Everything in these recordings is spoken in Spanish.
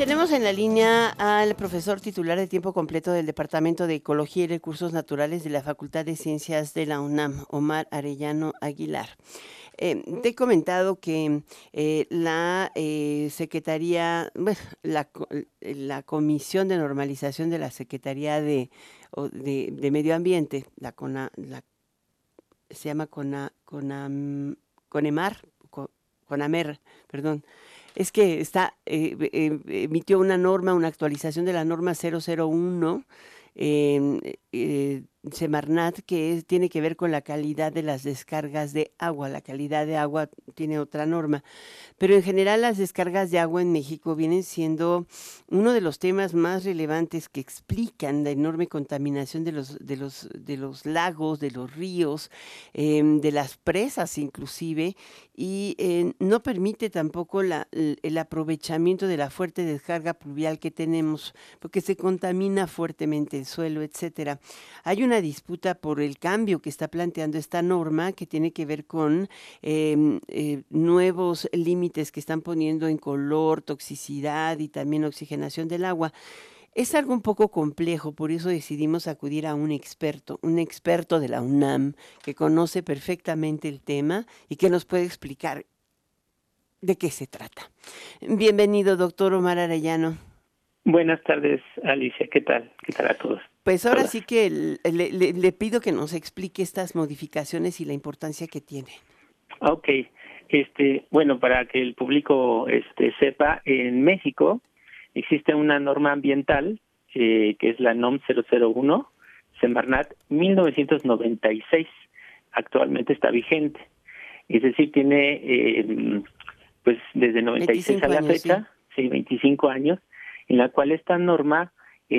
Tenemos en la línea al profesor titular de tiempo completo del Departamento de Ecología y Recursos Naturales de la Facultad de Ciencias de la UNAM, Omar Arellano Aguilar. Te he comentado que la Secretaría, bueno, la Comisión de Normalización de la Secretaría de Medio Ambiente, se llama CONEMAR, CONAMER, perdón. Es que emitió una norma, una actualización de la norma 001, Semarnat, que tiene que ver con la calidad de las descargas de agua. La calidad de agua tiene otra norma, pero en general las descargas de agua en México vienen siendo uno de los temas más relevantes que explican la enorme contaminación de los lagos, de los ríos, de las presas inclusive, y no permite tampoco el aprovechamiento de la fuerte descarga pluvial que tenemos, porque se contamina fuertemente el suelo, etcétera. Hay una disputa por el cambio que está planteando esta norma, que tiene que ver con nuevos límites que están poniendo en color, toxicidad y también oxigenación del agua. Es algo un poco complejo, por eso decidimos acudir a un experto de la UNAM que conoce perfectamente el tema y que nos puede explicar de qué se trata. Bienvenido, doctor Omar Arellano. Buenas tardes, Alicia. ¿Qué tal? ¿Qué tal a todos? Pues ahora sí que le pido que nos explique estas modificaciones y la importancia que tienen. Ok. Bueno, para que el público sepa, en México existe una norma ambiental que es la NOM 001, Semarnat 1996. Actualmente está vigente. Es decir, tiene pues desde 96 a la fecha, sí, 25 años, en la cual esta norma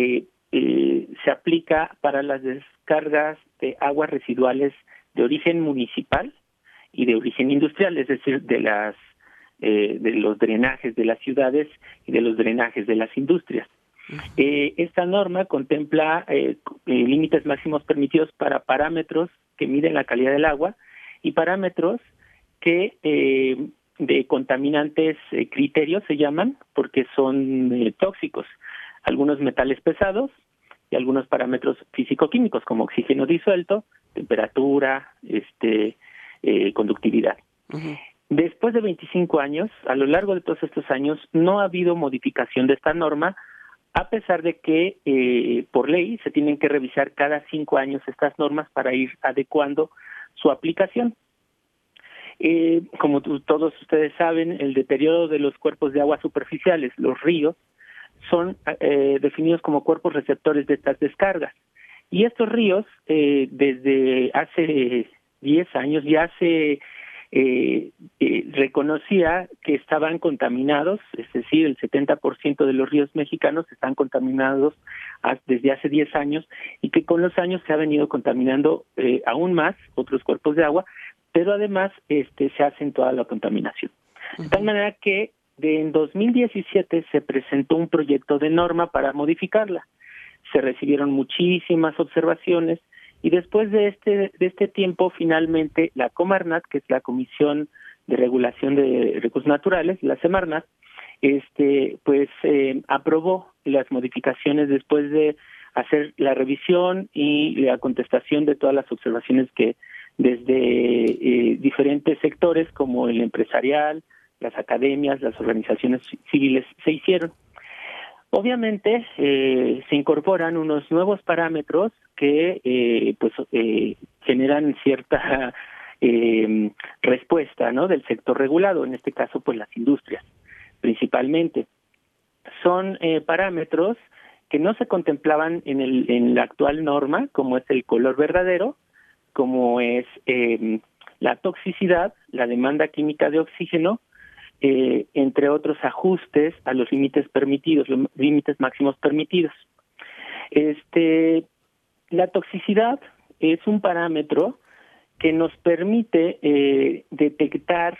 se aplica para las descargas de aguas residuales de origen municipal y de origen industrial, es decir, de los drenajes de las ciudades y de los drenajes de las industrias. Esta norma contempla límites máximos permitidos para parámetros que miden la calidad del agua y parámetros que de contaminantes criterios se llaman, porque son tóxicos, algunos metales pesados y algunos parámetros físico-químicos como oxígeno disuelto, temperatura, conductividad. Uh-huh. Después de 25 años, a lo largo de todos estos años, no ha habido modificación de esta norma, a pesar de que por ley se tienen que revisar cada 5 años estas normas para ir adecuando su aplicación. Como todos ustedes saben, el deterioro de los cuerpos de agua superficiales, los ríos, son definidos como cuerpos receptores de estas descargas. Y estos ríos, desde hace 10 años, ya se reconocía que estaban contaminados, es decir, el 70% de los ríos mexicanos están contaminados desde hace 10 años, y que con los años se ha venido contaminando aún más otros cuerpos de agua, pero además se acentua la contaminación. Uh-huh. De tal manera que en 2017 se presentó un proyecto de norma para modificarla. Se recibieron muchísimas observaciones y después de este tiempo, finalmente, la Comarnat, que es la Comisión de Regulación de Recursos Naturales, la Semarnat, aprobó las modificaciones después de hacer la revisión y la contestación de todas las observaciones que desde diferentes sectores como el empresarial, las academias, las organizaciones civiles se hicieron. Obviamente se incorporan unos nuevos parámetros que generan cierta respuesta, ¿no?, del sector regulado, en este caso pues las industrias principalmente. Son parámetros que no se contemplaban en la actual norma, como es el color verdadero, como es la toxicidad, la demanda química de oxígeno, entre otros ajustes a los límites permitidos, los límites máximos permitidos. La toxicidad es un parámetro que nos permite detectar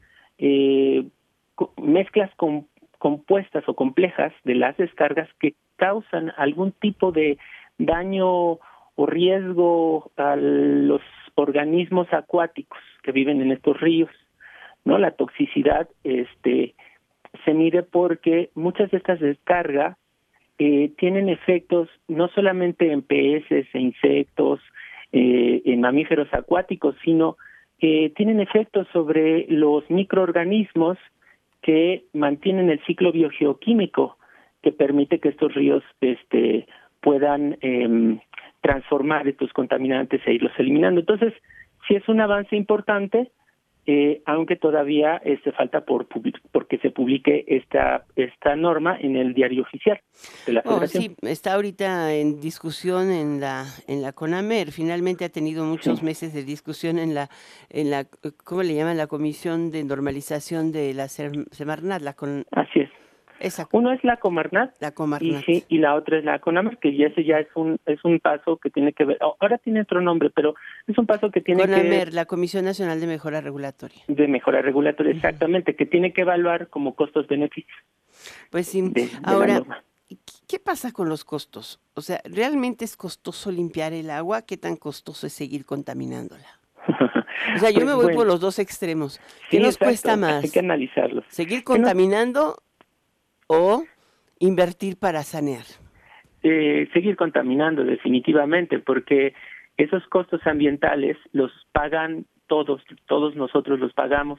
mezclas compuestas o complejas de las descargas que causan algún tipo de daño o riesgo a los organismos acuáticos que viven en estos ríos, ¿no? La toxicidad se mide porque muchas de estas descargas tienen efectos no solamente en peces, e insectos, en mamíferos acuáticos, sino que tienen efectos sobre los microorganismos que mantienen el ciclo biogeoquímico que permite que estos ríos puedan transformar estos contaminantes e irlos eliminando. Entonces, sí es un avance importante, aunque todavía falta porque se publique esta norma en el diario oficial de la Federación. Sí, está ahorita en discusión en la CONAMER. Finalmente ha tenido muchos meses de discusión en la ¿cómo le llaman? La Comisión de Normalización de la Semarnat, Así es. Esa. Uno es la Comarnat, y la otra es la CONAMER, que ese ya es un paso que tiene que ver, ahora tiene otro nombre, pero es un paso que tiene CONAMER, la Comisión Nacional de Mejora Regulatoria. De Mejora Regulatoria, exactamente, que tiene que evaluar como costos-beneficios. Pues sí. Ahora, ¿qué pasa con los costos? O sea, ¿realmente es costoso limpiar el agua? ¿Qué tan costoso es seguir contaminándola? O sea, yo me voy por los dos extremos. ¿Qué nos cuesta más? Hay que analizarlos. ¿Seguir contaminando o invertir para sanear? Seguir contaminando definitivamente, porque esos costos ambientales los pagan todos nosotros los pagamos.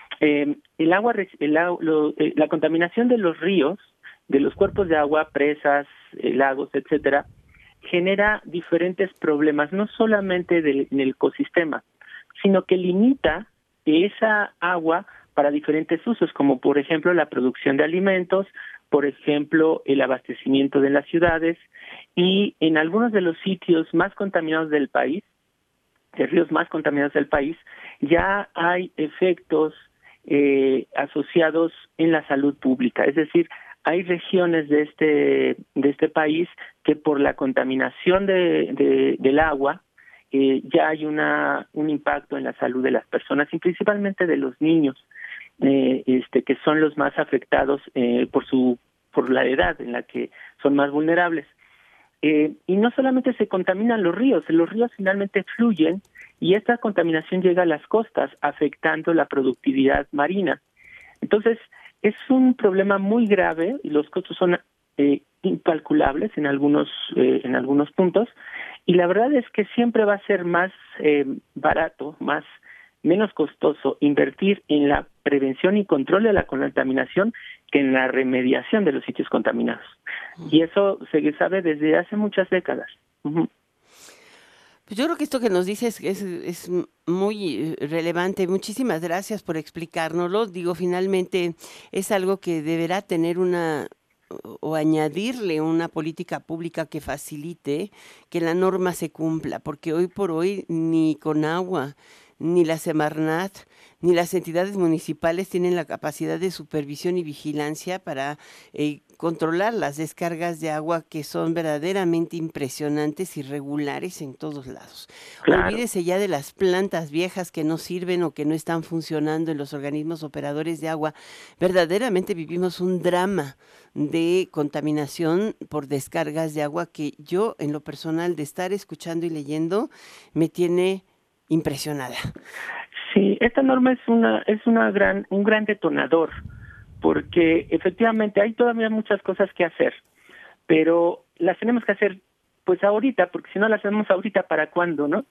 La contaminación de los ríos, de los cuerpos de agua, presas, lagos, etcétera, genera diferentes problemas, no solamente en el ecosistema, sino que limita esa agua para diferentes usos, como por ejemplo la producción de alimentos, por ejemplo el abastecimiento de las ciudades, y en algunos de los sitios más contaminados del país, de ríos más contaminados del país, ya hay efectos asociados en la salud pública, es decir, hay regiones de este país que por la contaminación del agua ya hay un impacto en la salud de las personas y principalmente de los niños, que son los más afectados por la edad en la que son más vulnerables. Y no solamente se contaminan los ríos finalmente fluyen y esta contaminación llega a las costas, afectando la productividad marina. Entonces, es un problema muy grave y los costos son incalculables en algunos puntos, y la verdad es que siempre va a ser más barato, menos costoso invertir en la prevención y control de la contaminación que en la remediación de los sitios contaminados. Y eso se sabe desde hace muchas décadas. Pues yo creo que esto que nos dices es muy relevante. Muchísimas gracias por explicárnoslo. Digo, finalmente es algo que deberá tener o añadirle una política pública que facilite que la norma se cumpla, porque hoy por hoy ni Conagua, ni la Semarnat, ni las entidades municipales tienen la capacidad de supervisión y vigilancia para controlar las descargas de agua, que son verdaderamente impresionantes y regulares en todos lados. Claro. Olvídese ya de las plantas viejas que no sirven o que no están funcionando en los organismos operadores de agua. Verdaderamente vivimos un drama de contaminación por descargas de agua que yo, en lo personal, de estar escuchando y leyendo, me tiene impresionada. Sí, esta norma es un gran detonador, porque efectivamente hay todavía muchas cosas que hacer, pero las tenemos que hacer pues ahorita, porque si no las hacemos ahorita, ¿para cuándo, no?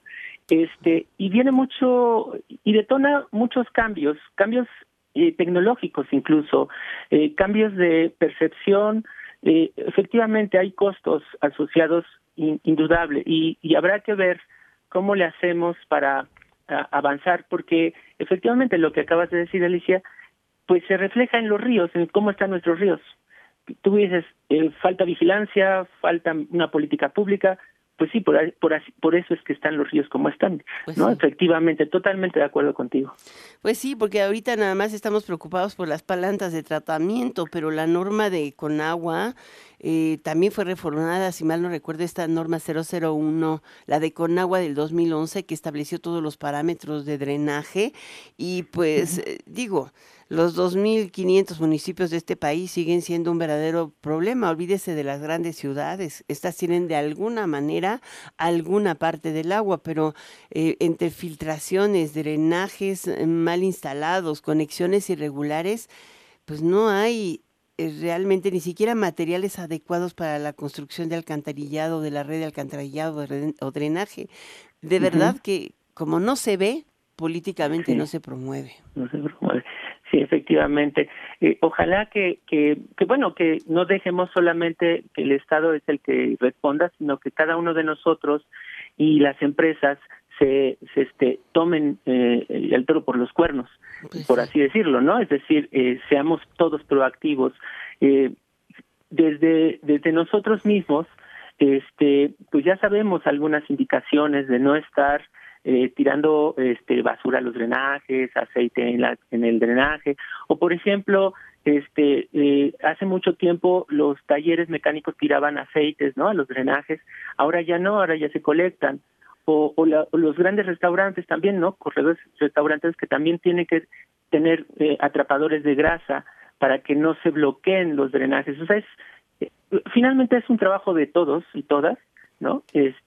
Y viene mucho y detona muchos cambios tecnológicos incluso, cambios de percepción. Efectivamente hay costos asociados indudable y habrá que ver cómo le hacemos para avanzar, porque efectivamente lo que acabas de decir, Alicia, pues se refleja en los ríos, en cómo están nuestros ríos. Tú dices, falta vigilancia, falta una política pública, pues sí, por eso es que están los ríos como están, pues ¿no? Sí. Efectivamente, totalmente de acuerdo contigo. Pues sí, porque ahorita nada más estamos preocupados por las plantas de tratamiento, pero la norma de Conagua también fue reformada, si mal no recuerdo, esta norma 001, la de Conagua del 2011, que estableció todos los parámetros de drenaje, y pues digo, los 2.500 municipios de este país siguen siendo un verdadero problema. Olvídese de las grandes ciudades. Estas tienen de alguna manera alguna parte del agua, pero entre filtraciones, drenajes mal instalados, conexiones irregulares, pues no hay realmente ni siquiera materiales adecuados para la construcción de alcantarillado, de la red de alcantarillado o drenaje. De Ujú. verdad que como no se ve, políticamente no Sí, se promueve. no se promueve. Sí, efectivamente. Ojalá bueno, que no dejemos solamente que el Estado es el que responda, sino que cada uno de nosotros y las empresas tomen el toro por los cuernos, Pues por sí, así decirlo, ¿no? Es decir, seamos todos proactivos. Eh, desde nosotros mismos, pues ya sabemos algunas indicaciones de no estar tirando basura a los drenajes, aceite en el drenaje, o por ejemplo, hace mucho tiempo los talleres mecánicos tiraban aceites, ¿no?, a los drenajes. Ahora ya no, ahora ya se colectan. O los grandes restaurantes también, ¿no? Corredores restaurantes que también tienen que tener atrapadores de grasa para que no se bloqueen los drenajes. O sea, eh, finalmente es un trabajo de todos y todas, ¿no?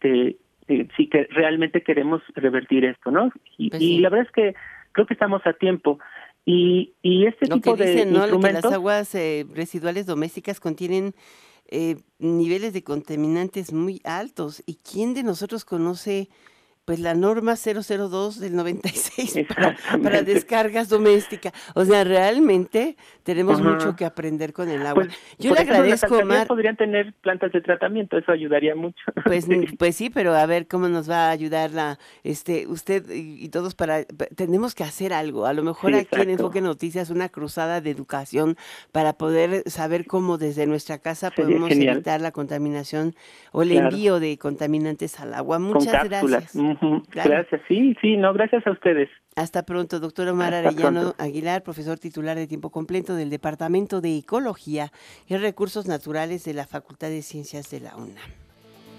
Sí que realmente queremos revertir esto, ¿no? pues Y sí. la verdad es que creo que estamos a tiempo. Y este Lo que tipo de dicen, ¿no? Que las instrumentos, aguas residuales domésticas contienen niveles de contaminantes muy altos. ¿Y quién de nosotros conoce pues la norma 002 del 96 para exactamente. descargas domésticas? O sea, realmente tenemos mucho Ajá. que aprender con el agua. Pues, Yo por le ejemplo, las agradezco, alcaldías Omar. podrían tener plantas de tratamiento, eso ayudaría mucho. Pues, Sí, pues sí, pero a ver cómo nos va a ayudar usted y todos tenemos que hacer algo. A lo mejor sí, aquí en exacto. Enfoque Noticias una cruzada de educación para poder saber cómo desde nuestra casa Sería podemos genial, evitar la contaminación o el claro. envío de contaminantes al agua. Con Muchas cápsulas. gracias. Ujú. Claro. Gracias, sí, sí, no, gracias a ustedes. Hasta pronto, doctor Omar Hasta Arellano pronto. Aguilar, profesor titular de tiempo completo del Departamento de Ecología y Recursos Naturales de la Facultad de Ciencias de la UNAM.